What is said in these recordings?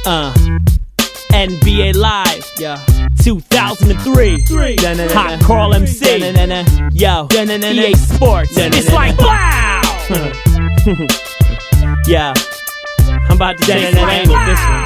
NBA Live, yeah. 2003. Hot Carl MC. Yo, EA Sports. It's like wow. Yeah. I'm about to take an angle this one.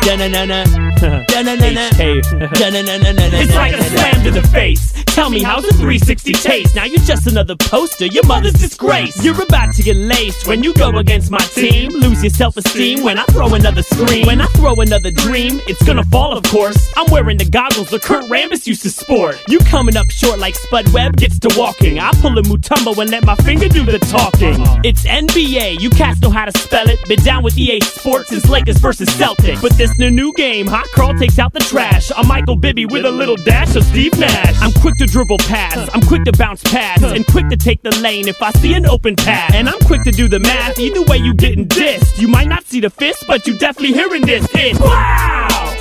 It's like a slam to the face. Tell me, how's a 360 taste? Now you're just another poster, your mother's disgrace. You're about to get laced when you go against my team. Lose your self-esteem when I throw another scream. When I throw another dream, it's gonna fall, of course. I'm wearing the goggles that Kurt Rambis used to sport. You coming up short like Spud Webb gets to walking. I pull a Mutombo and let my finger do the talking. It's NBA, you cats know how to spell it. Been down with EA Sports since Lakers versus Celtics. But this new game, Hot Carl takes out the trash. I'm Michael Bibby with a little dash of Steve Nash. I'm quick to dribble pass, I'm quick to bounce pass, and quick to take the lane if I see an open pass. And I'm quick to do the math, either way you getting dissed. You might not see the fist, but you definitely hearing this. It's wow!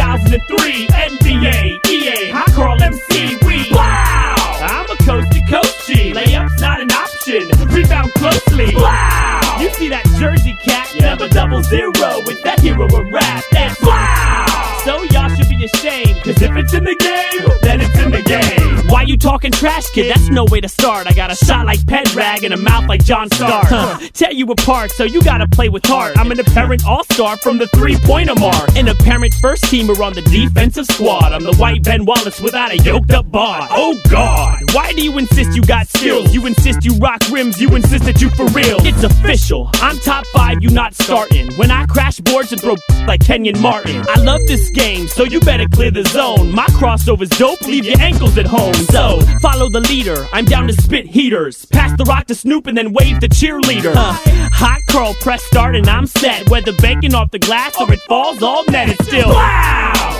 2003 NBA, EA, Hot Carl MC, we wow! I'm a coast-to-coast G, layups not an option, rebound closely. Wow! You see that jersey cat, never 00 with that hero of rap. That's wow! So y'all should be ashamed, cause if it's in the game, then it's in the game. Why you talking trash, kid? That's no way to start. I got a shot like Pendrag and a mouth like John Stark. Tear you apart, so you gotta play with heart. I'm an apparent all-star from the three-pointer mark. An apparent first-teamer on the defensive squad. I'm the white Ben Wallace without a yoked-up bod. Oh God, why do you insist you got skills? You insist you rock rims, you insist that you for real. It's official, I'm top 5, you not starting. When I crash boards and throw like Kenyon Martin. I love this game, so you better clear the zone. My crossover's dope, leave your ankles at home. So, follow the leader, I'm down to spit heaters. Pass the rock to Snoop and then wave the cheerleader. Hot Carl, press start and I'm set. Whether banking off the glass or it falls all net, it's still wow!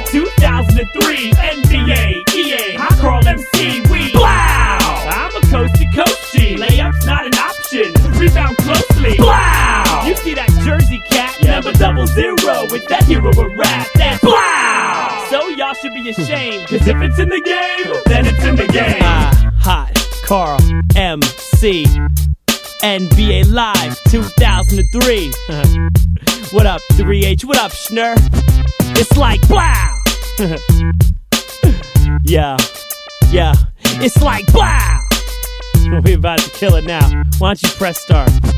2003 NBA, EA, Hot Carl MC, we wow! I'm a coast-to-coast G, layups not an option, rebound closely. Wow! You see that jersey cat, never 00 with that hero of rap. That's wow! So y'all should be ashamed, cause if it's in the game, then it's in the game. Hot Carl MC, NBA Live 2003. What up, 3H? What up, Schnur? It's like wow! Yeah. It's like wow! We're about to kill it now. Why don't you press start?